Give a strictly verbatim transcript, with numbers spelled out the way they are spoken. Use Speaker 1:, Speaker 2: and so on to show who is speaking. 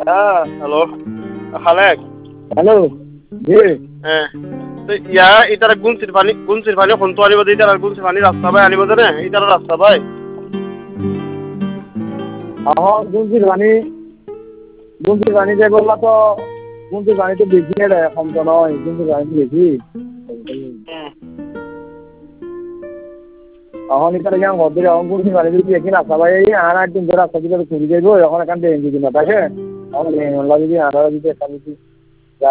Speaker 1: হ্যাঁ hello Khalek
Speaker 2: hello জি
Speaker 1: হ্যাঁ ইয়া ইতারা গুনসির পানি গুনসির পানি কোন তো আনিব দিই তার গুনসির পানি রাস্তা ভাই আনিব না ইতারা রাস্তা ভাই
Speaker 2: এখন গুনসির পানি গুনসির পানি যে বললা তো গুনসির পানি তো বেশি রে কম তো নয় গুনসির পানি বেশি এখন ইতারা কেমন ঘর থেকে এখন গুনসির পানি যদি একই রাস্তা ভাই আর একদিন ধরে রাস্তা দিকে ঘুরে যাইব এখন এখান থেকে দিদি না থাকে এখন যদি আনারা যদি একটা